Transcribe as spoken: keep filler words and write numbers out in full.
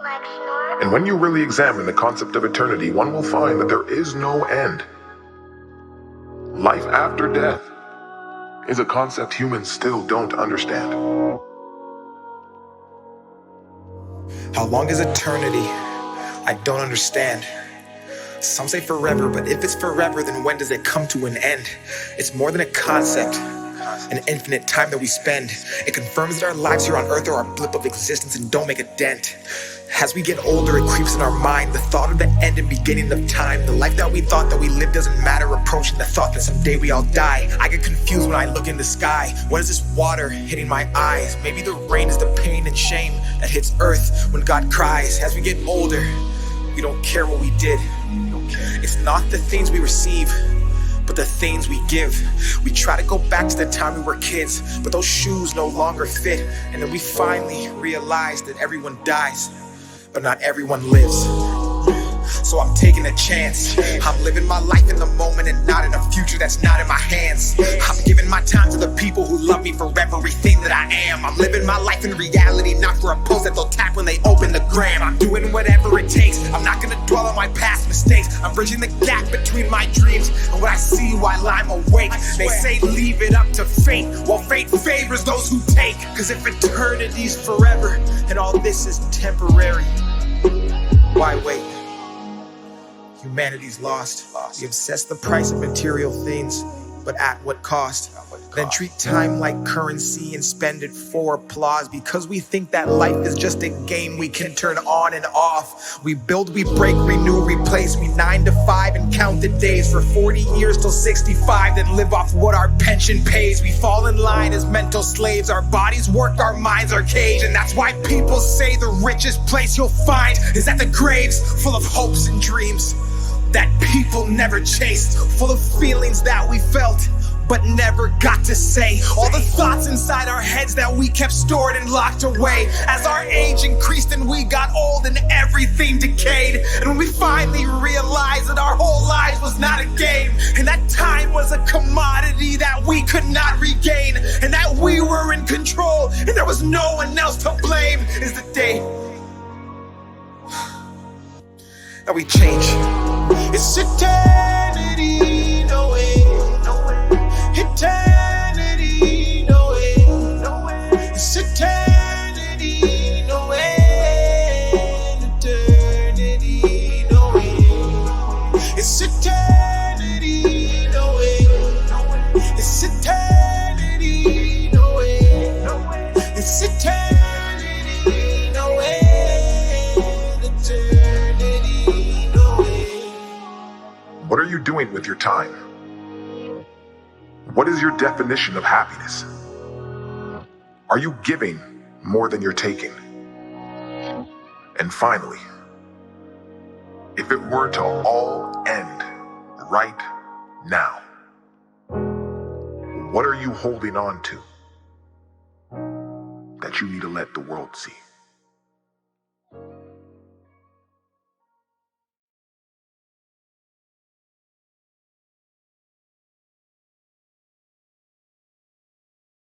And when you really examine the concept of eternity, one will find that there is no end. Life after death is a concept humans still don't understand. How long is eternity? I don't understand. Some say forever, but if it's forever, then when does it come to an end? It's more than a concept, an infinite time that we spend. It confirms that our lives here on earth are a blip of existence and don't make a dent. As we get older, it creeps in our mind, the thought of the end and beginning of time. The life that we thought that we lived doesn't matter, approaching the thought that someday we all die. I get confused when I look in the sky. What is this water hitting my eyes? Maybe the rain is the pain and shame that hits earth when God cries. As we get older, we don't care what we did. It's not the things we receive, but the things we give. We try to go back to the time we were kids, but those shoes no longer fit. And then we finally realize that everyone dies, but not everyone lives. So I'm taking a chance. I'm living my life in the moment and not in a future that's not in my hands. I'm giving my time to the people who love me for everything that I am. I'm living my life in reality, not for a post that they'll tap when they open the gram. I'm doing whatever it takes. I'm not gonna dwell on my past mistakes. I'm bridging the gap between my dreams and what I see while I'm awake. They say leave it up to fate, well fate favors those who take. Cause if eternity's forever and all this is temporary, why wait? Humanity's lost. We obsess the price of material things, but at what cost? Then treat time like currency and spend it for applause, because we think that life is just a game we can turn on and off. We build, we break, renew, replace. We nine to five and count the days for forty years till sixty-five, then live off what our pension pays. We fall in line as mental slaves. Our bodies work, our minds are caged. And that's why people say the richest place you'll find is at the graves, full of hopes and dreams that people never chased, full of feelings that we felt but never got to say. All the thoughts inside our heads that we kept stored and locked away. As our age increased and we got old and everything decayed, and when we finally realized that our whole lives was not a game, and that time was a commodity that we could not regain, and that we were in control and there was no one else to blame, is the day that we change. It's eternity, no way, no way. Eternity, no way, no way. It's eternity, no way. Eternity, no way. It's eternity, no way, no way. It's eternity, no way, no way. It's eternity, no way. Eternity, no way. What are you doing with your time? What is your definition of happiness? Are you giving more than you're taking? And finally, if it were to all end right now, what are you holding on to that you need to let the world see?